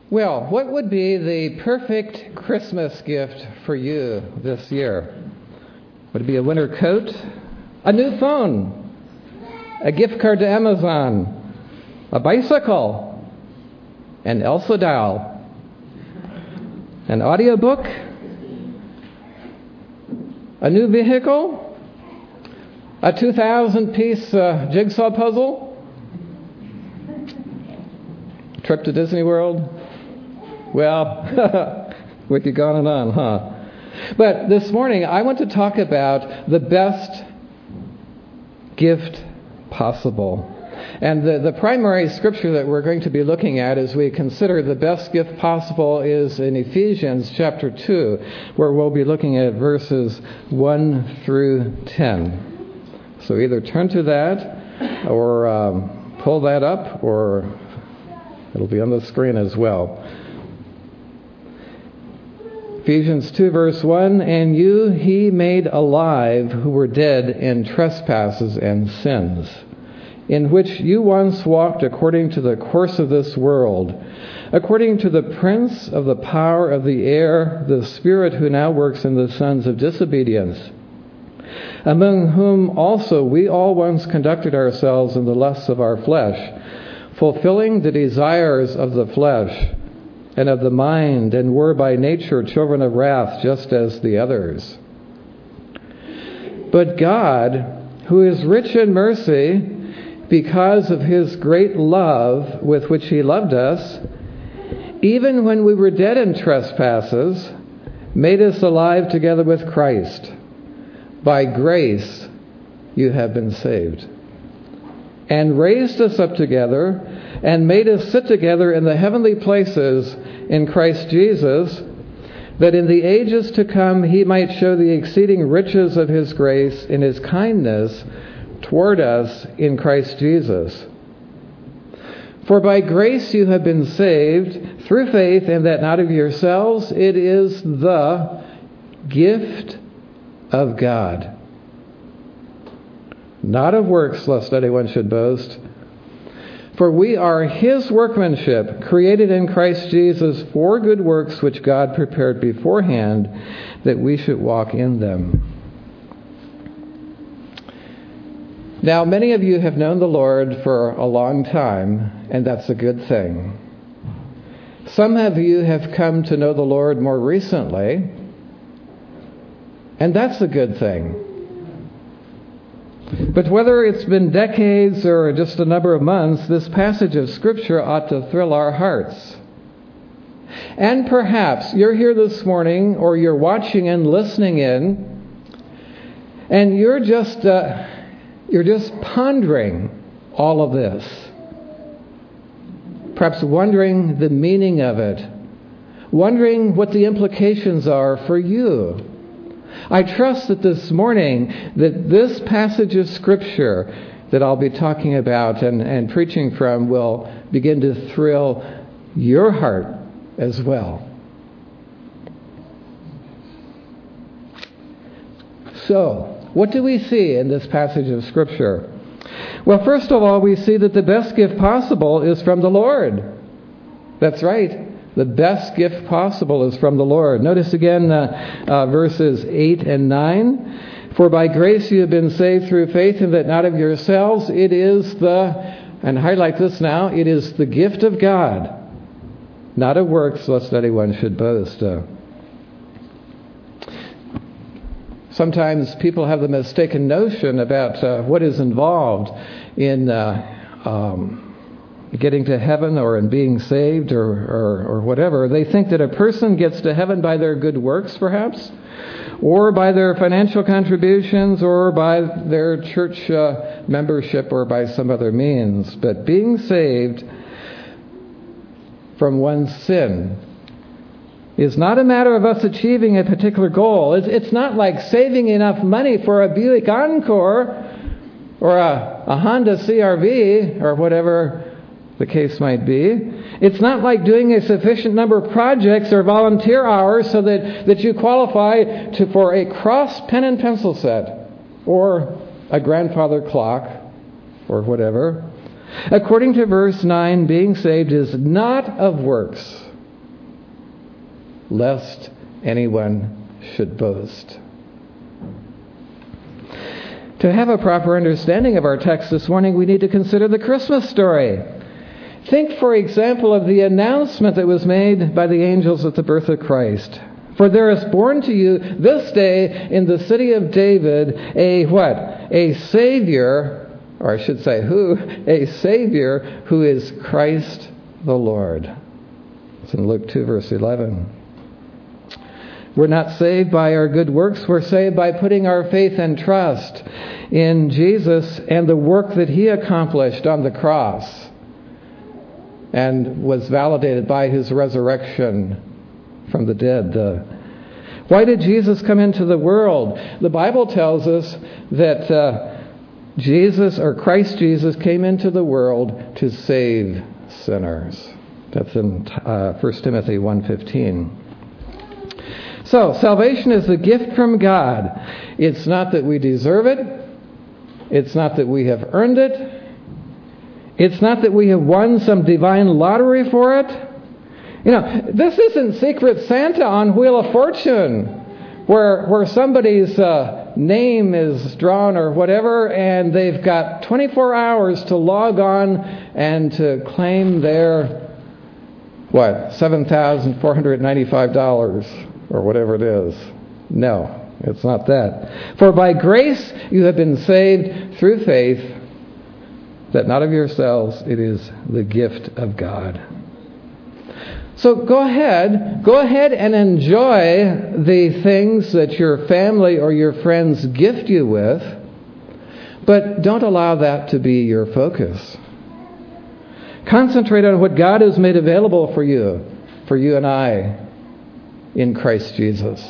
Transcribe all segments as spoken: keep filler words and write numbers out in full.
Well, what would be the perfect Christmas gift for you this year? Would it be a winter coat? A new phone? A gift card to Amazon? A bicycle? An Elsa doll? An audiobook? A new vehicle? A two thousand piece uh, jigsaw puzzle? Trip to Disney World? Well, we could go on and on, huh? But this morning, I want to talk about the best gift possible. And the, the primary scripture that we're going to be looking at as we consider the best gift possible is in Ephesians chapter two, where we'll be looking at verses one through ten. So either turn to that or um, pull that up, or it'll be on the screen as well. Ephesians two verse one, "And you he made alive who were dead in trespasses and sins, in which you once walked according to the course of this world, according to the prince of the power of the air, the spirit who now works in the sons of disobedience, among whom also we all once conducted ourselves in the lusts of our flesh, fulfilling the desires of the flesh and of the mind, and were by nature children of wrath, just as the others. But God, who is rich in mercy, because of his great love with which he loved us, even when we were dead in trespasses, made us alive together with Christ. By grace you have been saved, and raised us up together, and made us sit together in the heavenly places in Christ Jesus, that in the ages to come he might show the exceeding riches of his grace in his kindness toward us in Christ Jesus. For by grace you have been saved through faith, and that not of yourselves, it is the gift of God, not of works, lest anyone should boast. For we are his workmanship, created in Christ Jesus for good works, which God prepared beforehand that we should walk in them." Now, many of you have known the Lord for a long time, and that's a good thing. Some of you have come to know the Lord more recently, and that's a good thing. But whether it's been decades or just a number of months, this passage of Scripture ought to thrill our hearts. And perhaps you're here this morning, or you're watching and listening in, and you're just uh, you're just pondering all of this, perhaps wondering the meaning of it, wondering what the implications are for you. I trust that this morning that this passage of Scripture that I'll be talking about and, and preaching from will begin to thrill your heart as well. So, what do we see in this passage of Scripture? Well, first of all, we see that the best gift possible is from the Lord. That's right. The best gift possible is from the Lord. Notice again uh, uh, verses eight and nine. "For by grace you have been saved through faith, and that not of yourselves. It is the," and highlight this now, "it is the gift of God, not of works, lest anyone should boast." Uh, sometimes people have the mistaken notion about uh, what is involved in uh, um, getting to heaven, or in being saved, or, or or whatever. They think that a person gets to heaven by their good works, perhaps, or by their financial contributions, or by their church uh, membership, or by some other means. But being saved from one's sin is not a matter of us achieving a particular goal. It's, it's not like saving enough money for a Buick Encore, or a, a Honda C R V, or whatever the case might be. It's not like doing a sufficient number of projects or volunteer hours so that, that you qualify to, for a cross pen and pencil set, or a grandfather clock, or whatever. According to verse nine, being saved is not of works, lest anyone should boast. To have a proper understanding of our text this morning, we need to consider the Christmas story. Think, for example, of the announcement that was made by the angels at the birth of Christ. For there is born to you this day in the city of David a what? A Savior, or I should say who? A Savior who is Christ the Lord. It's in Luke two, verse eleven. We're not saved by our good works. We're saved by putting our faith and trust in Jesus and the work that He accomplished on the cross and was validated by His resurrection from the dead. Uh, why did Jesus come into the world? The Bible tells us that uh, Jesus, or Christ Jesus, came into the world to save sinners. That's in uh, First Timothy one fifteen. So, salvation is a gift from God. It's not that we deserve it. It's not that we have earned it. It's not that we have won some divine lottery for it. You know, this isn't Secret Santa on Wheel of Fortune, where where somebody's uh, name is drawn or whatever, and they've got twenty-four hours to log on and to claim their, what, seven thousand four hundred ninety-five dollars. Or whatever it is. No, it's not that. For by grace you have been saved through faith, that not of yourselves, it is the gift of God. So go ahead, go ahead and enjoy the things that your family or your friends gift you with, but don't allow that to be your focus. Concentrate on what God has made available for you, for you and I, in Christ Jesus.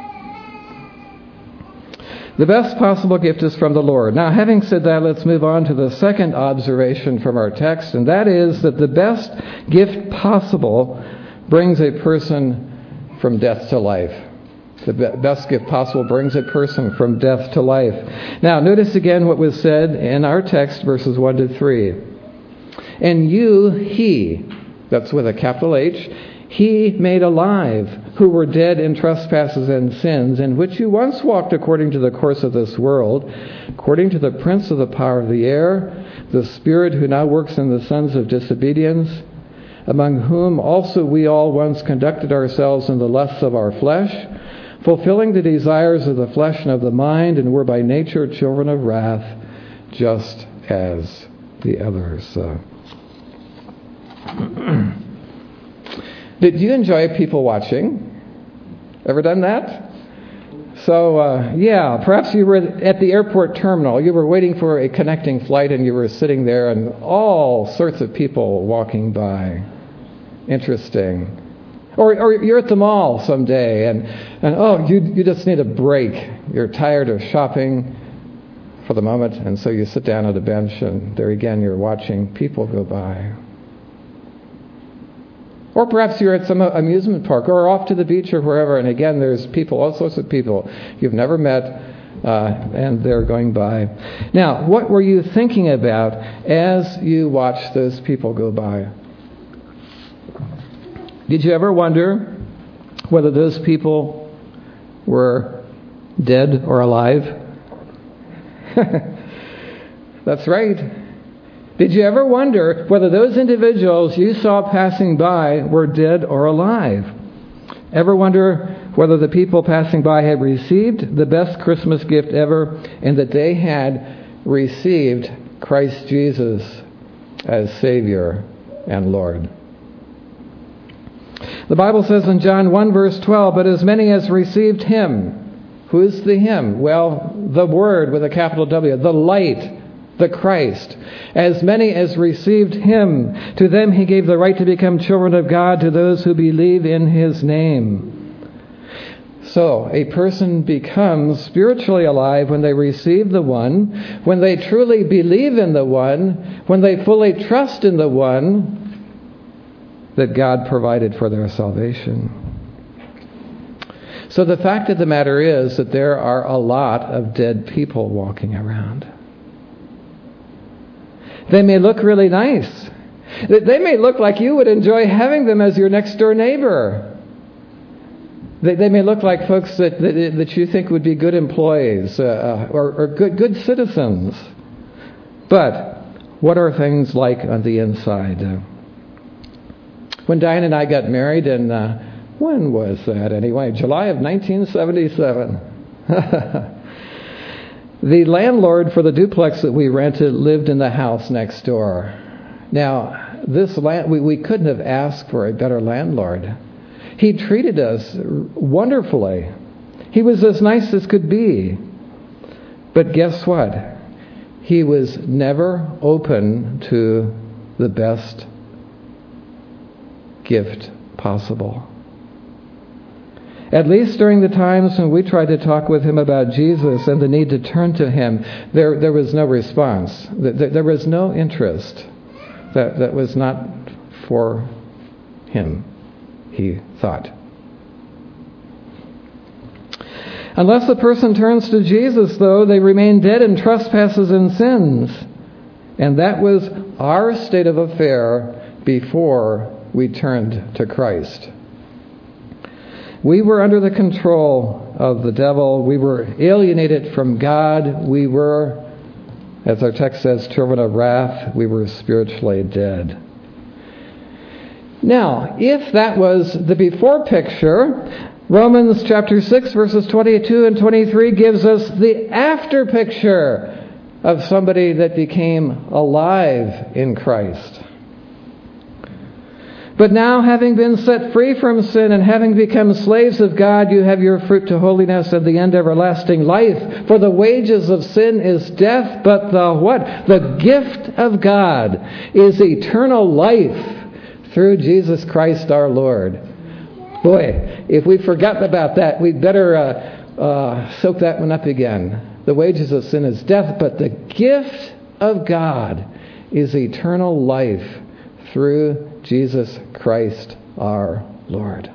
The best possible gift is from the Lord. Now, having said that, let's move on to the second observation from our text, and that is that the best gift possible brings a person from death to life. The best gift possible brings a person from death to life. Now, notice again what was said in our text, verses one to three. And you, He, that's with a capital H, He made alive, who were dead in trespasses and sins, in which you once walked according to the course of this world, according to the prince of the power of the air, the spirit who now works in the sons of disobedience, among whom also we all once conducted ourselves in the lusts of our flesh, fulfilling the desires of the flesh and of the mind, and were by nature children of wrath, just as the others. Uh, Did you enjoy people watching? Ever done that? So, uh, yeah, perhaps you were at the airport terminal. You were waiting for a connecting flight and you were sitting there and all sorts of people walking by. Interesting. Or, or you're at the mall someday and, and oh, you, you just need a break. You're tired of shopping for the moment, and so you sit down at a bench and there again you're watching people go by. Or perhaps you're at some amusement park or off to the beach or wherever, and again there's people, all sorts of people you've never met, uh, and they're going by. Now, what were you thinking about as you watched those people go by? Did you ever wonder whether those people were dead or alive? That's right. Did you ever wonder whether those individuals you saw passing by were dead or alive? Ever wonder whether the people passing by had received the best Christmas gift ever, and that they had received Christ Jesus as Savior and Lord? The Bible says in John one verse twelve, but as many as received Him. Who is the Him? Well, the Word with a capital W, the light, the Christ. As many as received Him, to them He gave the right to become children of God, to those who believe in His name. So, a person becomes spiritually alive when they receive the One, when they truly believe in the One, when they fully trust in the One that God provided for their salvation. So the fact of the matter is that there are a lot of dead people walking around. They may look really nice. They may look like you would enjoy having them as your next door neighbor. They, they may look like folks that, that, that you think would be good employees uh, or, or good, good citizens. But what are things like on the inside? Uh, when Diane and I got married, and uh, when was that anyway? July of nineteen seventy-seven. The landlord for the duplex that we rented lived in the house next door. Now, this land, we, we couldn't have asked for a better landlord. He treated us wonderfully. He was as nice as could be. But guess what? He was never open to the best gift possible. At least during the times when we tried to talk with him about Jesus and the need to turn to him, there, there was no response. There, there was no interest. That, that was not for him, he thought. Unless the person turns to Jesus, though, they remain dead in trespasses and sins. And that was our state of affair before we turned to Christ. We were under the control of the devil. We were alienated from God. We were, as our text says, children of wrath. We were spiritually dead. Now, if that was the before picture, Romans chapter six, verses twenty-two and twenty-three gives us the after picture of somebody that became alive in Christ. But now, having been set free from sin and having become slaves of God, you have your fruit to holiness and the end everlasting life. For the wages of sin is death, but the what? The gift of God is eternal life through Jesus Christ our Lord. Boy, if we've forgotten about that, we'd better uh, uh, soak that one up again. The wages of sin is death, but the gift of God is eternal life through Jesus Christ our Lord.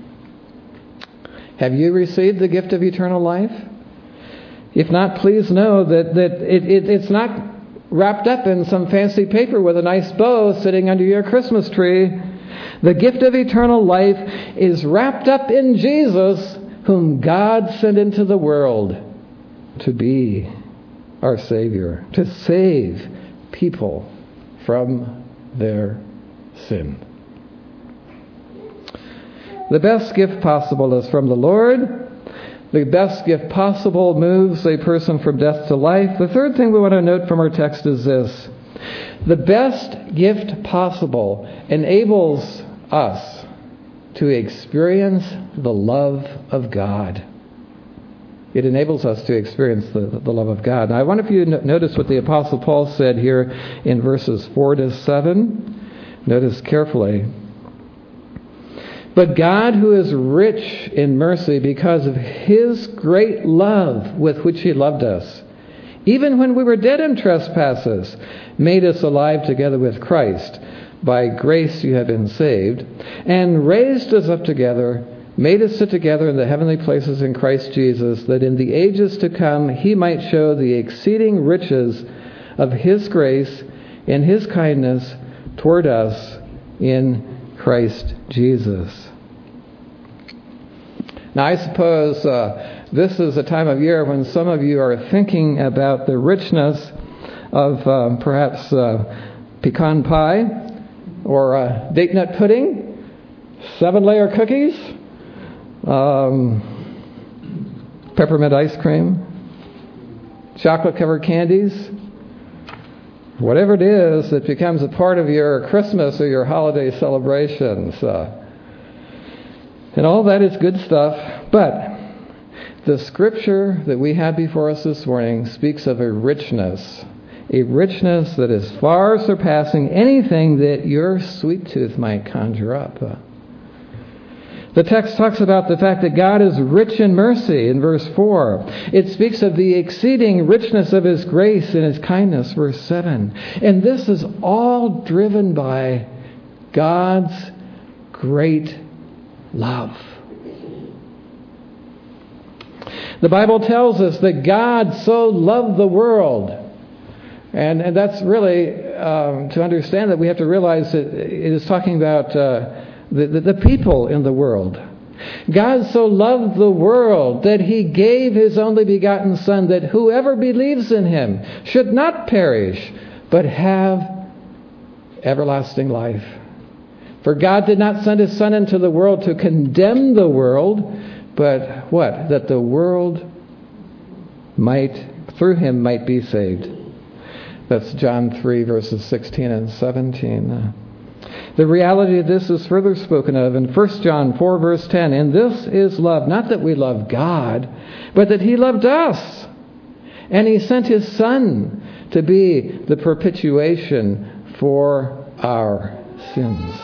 Have you received the gift of eternal life? If not, please know that, that it, it, it's not wrapped up in some fancy paper with a nice bow sitting under your Christmas tree. The gift of eternal life is wrapped up in Jesus, whom God sent into the world to be our Savior, to save people from their sin. The best gift possible is from the Lord. The best gift possible moves a person from death to life. The third thing we want to note from our text is this. The best gift possible enables us to experience the love of God. It enables us to experience the, the love of God. Now, I wonder if you notice what the Apostle Paul said here in verses four to seven. Notice carefully. But God, who is rich in mercy because of his great love with which he loved us, even when we were dead in trespasses, made us alive together with Christ. By grace you have been saved, and raised us up together, made us sit together in the heavenly places in Christ Jesus, that in the ages to come he might show the exceeding riches of his grace and his kindness toward us in Christ Jesus. Now, I suppose uh, this is a time of year when some of you are thinking about the richness of uh, perhaps uh, pecan pie, or uh, date nut pudding, seven-layer cookies, um, peppermint ice cream, chocolate-covered candies, whatever it is that becomes a part of your Christmas or your holiday celebrations. Uh, and all that is good stuff. But the scripture that we have before us this morning speaks of a richness, a richness that is far surpassing anything that your sweet tooth might conjure up. Uh, The text talks about the fact that God is rich in mercy in verse four. It speaks of the exceeding richness of his grace and his kindness, verse seven. And this is all driven by God's great love. The Bible tells us that God so loved the world. And, and that's really, um, to understand that, we have to realize that it is talking about Uh, The, the, the people in the world. God so loved the world that he gave his only begotten Son, that whoever believes in him should not perish, but have everlasting life. For God did not send his Son into the world to condemn the world, but what? That the world might, through him, might be saved. That's John three, verses sixteen and seventeen. The reality of this is further spoken of in First John four, verse ten. And this is love, not that we love God, but that he loved us. And he sent his Son to be the propitiation for our sins.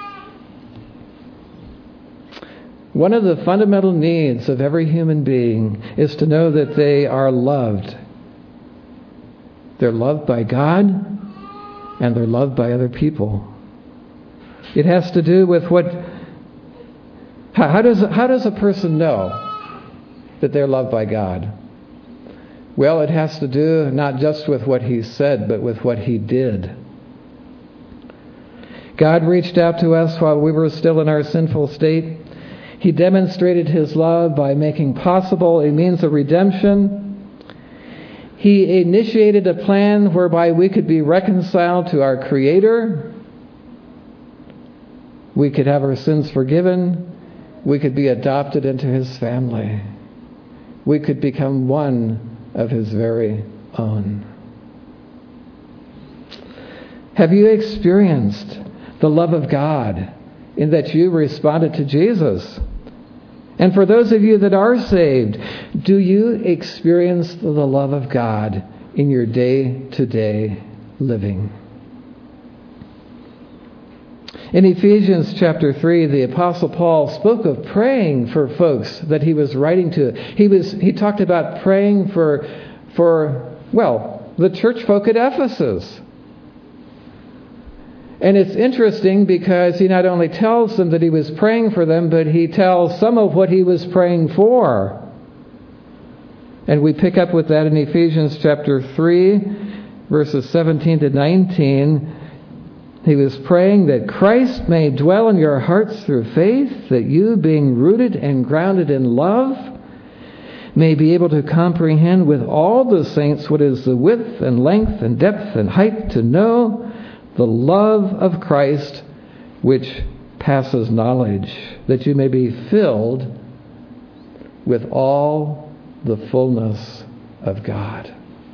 One of the fundamental needs of every human being is to know that they are loved. They're loved by God, and they're loved by other people. It has to do with what... How, how does how does a person know that they're loved by God? Well, it has to do not just with what he said, but with what he did. God reached out to us while we were still in our sinful state. He demonstrated his love by making possible a means of redemption. He initiated a plan whereby we could be reconciled to our Creator. We could have our sins forgiven. We could be adopted into his family. We could become one of his very own. Have you experienced the love of God in that you responded to Jesus? And for those of you that are saved, do you experience the love of God in your day-to-day living? In Ephesians chapter three, the Apostle Paul spoke of praying for folks that he was writing to. He was he talked about praying for, for well, the church folk at Ephesus. And it's interesting because he not only tells them that he was praying for them, but he tells some of what he was praying for. And we pick up with that in Ephesians chapter three, verses seventeen to nineteen. He was praying that Christ may dwell in your hearts through faith, that you, being rooted and grounded in love, may be able to comprehend with all the saints what is the width and length and depth and height, to know the love of Christ which passes knowledge, that you may be filled with all the fullness of God.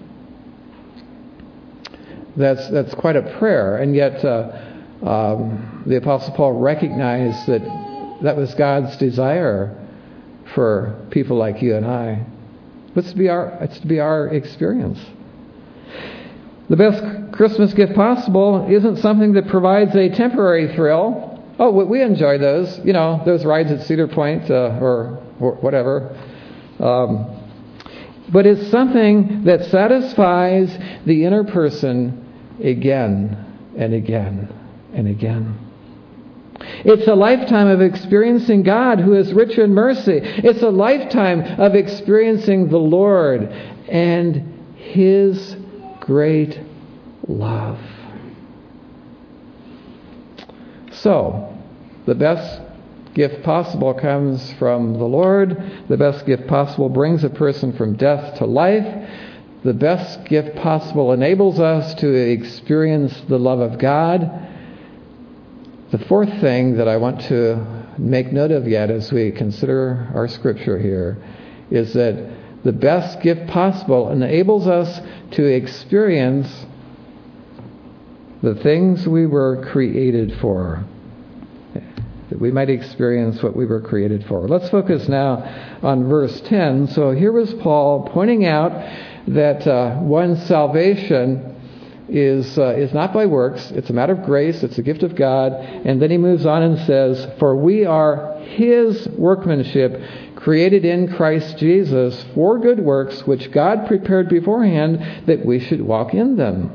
That's that's quite a prayer, and yet uh, um, the Apostle Paul recognized that that was God's desire for people like you and I. It's to be our it's to be our experience. The best Christmas gift possible isn't something that provides a temporary thrill. Oh, we enjoy those, you know, those rides at Cedar Point uh, or, or whatever. Um, but it's something that satisfies the inner person again and again and again. It's a lifetime of experiencing God who is rich in mercy. It's a lifetime of experiencing the Lord and his great love. So, the best gift possible comes from the Lord. The best gift possible brings a person from death to life. The best gift possible enables us to experience the love of God. The fourth thing that I want to make note of yet as we consider our scripture here is that the best gift possible enables us to experience the things we were created for. That we might experience what we were created for. Let's focus now on verse ten. So here was Paul pointing out that uh, one's salvation is uh, is not by works. It's a matter of grace. It's a gift of God. And then he moves on and says, "For we are his workmanship, created in Christ Jesus for good works, which God prepared beforehand that we should walk in them."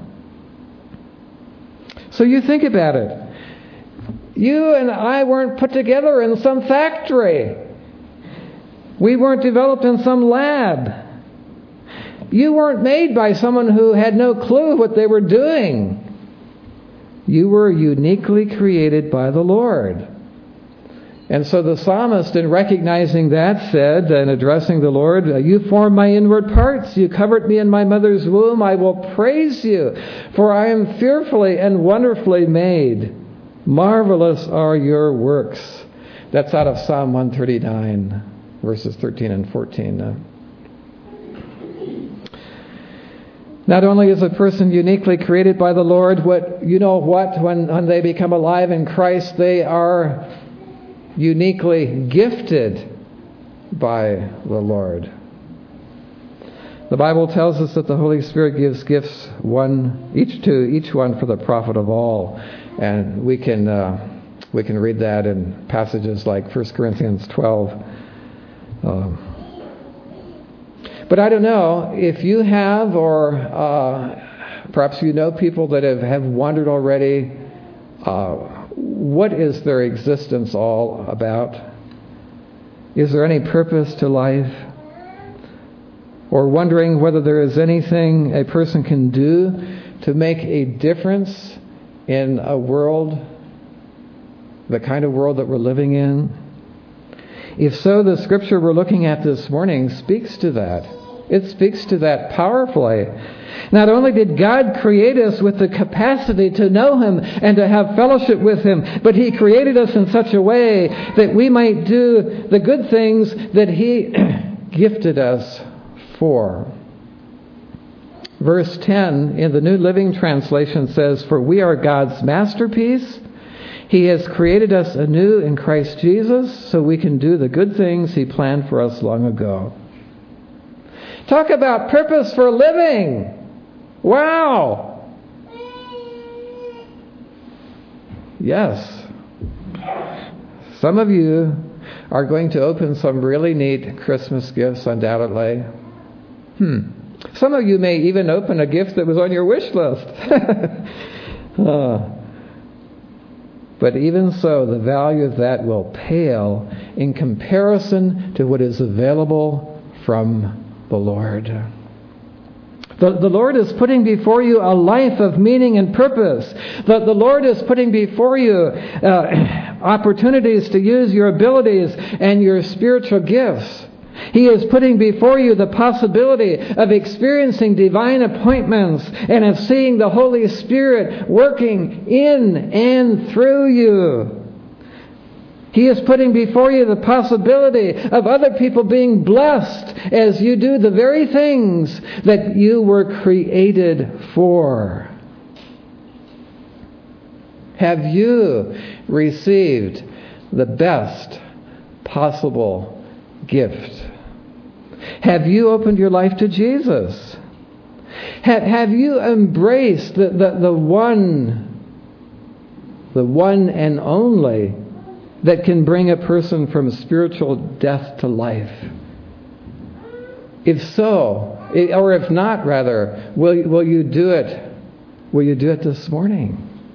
So you think about it. You and I weren't put together in some factory. We weren't developed in some lab. You weren't made by someone who had no clue what they were doing. You were uniquely created by the Lord. And so the psalmist, in recognizing that, said, and addressing the Lord, "You formed my inward parts. You covered me in my mother's womb. I will praise you, for I am fearfully and wonderfully made. Marvelous are your works." That's out of Psalm one thirty-nine, verses thirteen and fourteen. Not only is a person uniquely created by the Lord, what you know what, when, when they become alive in Christ, they are uniquely gifted by the Lord. The Bible tells us that the Holy Spirit gives gifts one each to each one for the profit of all, and we can uh, we can read that in passages like First Corinthians twelve. Um, but I don't know if you have, or uh, perhaps you know people that have, have wondered already. Uh, What is their existence all about? Is there any purpose to life? Or wondering whether there is anything a person can do to make a difference in a world, the kind of world that we're living in? If so, the scripture we're looking at this morning speaks to that. It speaks to that powerfully. Not only did God create us with the capacity to know Him and to have fellowship with Him, but He created us in such a way that we might do the good things that He gifted us for. Verse ten in the New Living Translation says, "For we are God's masterpiece. He has created us anew in Christ Jesus so we can do the good things He planned for us long ago." Talk about purpose for living. Wow. Yes. Some of you are going to open some really neat Christmas gifts, undoubtedly. Hmm. Some of you may even open a gift that was on your wish list. uh, but even so, the value of that will pale in comparison to what is available from the Lord. The, the Lord is putting before you a life of meaning and purpose. The, the Lord is putting before you uh, opportunities to use your abilities and your spiritual gifts. He is putting before you the possibility of experiencing divine appointments and of seeing the Holy Spirit working in and through you. He is putting before you the possibility of other people being blessed as you do the very things that you were created for. Have you received the best possible gift? Have you opened your life to Jesus? Have, have you embraced the, the, the one, the one and only that can bring a person from spiritual death to life? If so, or if not, rather, will, will you do it? Will you do it this morning?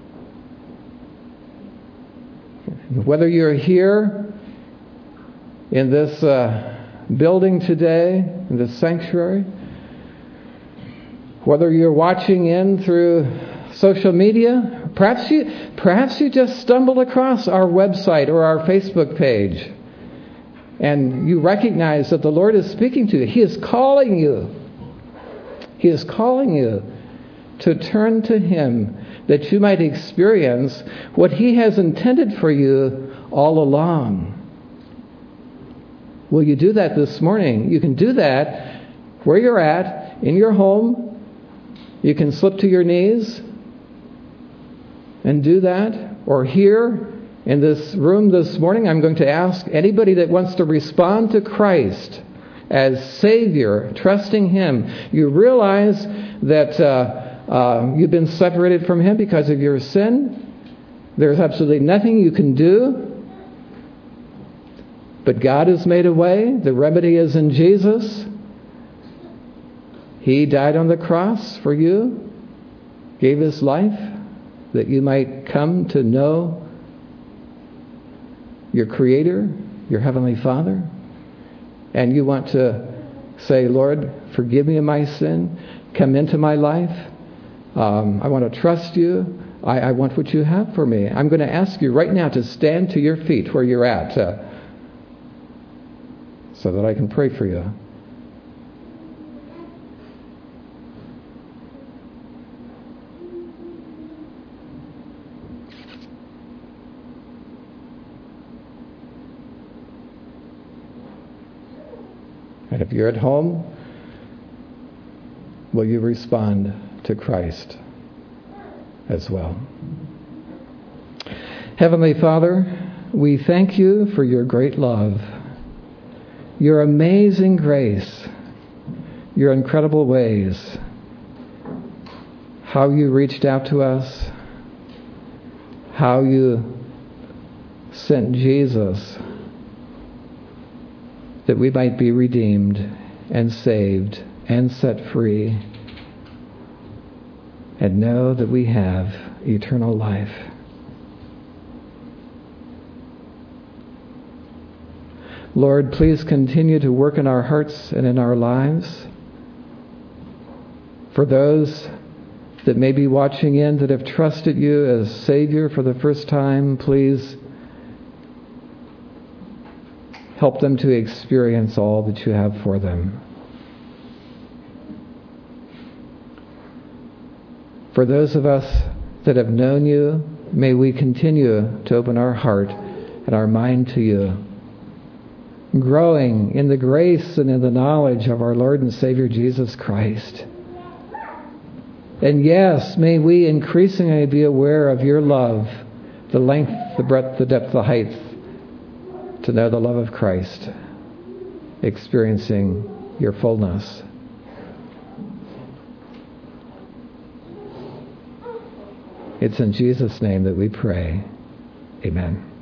Whether you're here in this uh, building today, in this sanctuary, whether you're watching in through social media, perhaps you perhaps you just stumbled across our website or our Facebook page, and you recognize that the Lord is speaking to you. He is calling you. He is calling you to turn to Him that you might experience what He has intended for you all along. Will you do that this morning? You can do that where you're at, in your home. You can slip to your knees and do that. Or here in this room this morning, I'm going to ask anybody that wants to respond to Christ as Savior, trusting Him. You realize that uh, uh, you've been separated from Him because of your sin. There's absolutely nothing you can do. But God has made a way. The remedy is in Jesus. He died on the cross for you, gave His life, that you might come to know your Creator, your Heavenly Father. And you want to say, Lord, forgive me of my sin. Come into my life. Um, I want to trust you. I, I want what you have for me. I'm going to ask you right now to stand to your feet where you're at uh, so that I can pray for you. And if you're at home, will you respond to Christ as well? Heavenly Father, we thank you for your great love, your amazing grace, your incredible ways, how you reached out to us, how you sent Jesus that we might be redeemed and saved and set free and know that we have eternal life. Lord, please continue to work in our hearts and in our lives. For those that may be watching in that have trusted you as Savior for the first time, please help them to experience all that you have for them. For those of us that have known you, may we continue to open our heart and our mind to you, growing in the grace and in the knowledge of our Lord and Savior Jesus Christ. And yes, may we increasingly be aware of your love, the length, the breadth, the depth, the height, to know the love of Christ, experiencing your fullness. It's in Jesus' name that we pray. Amen.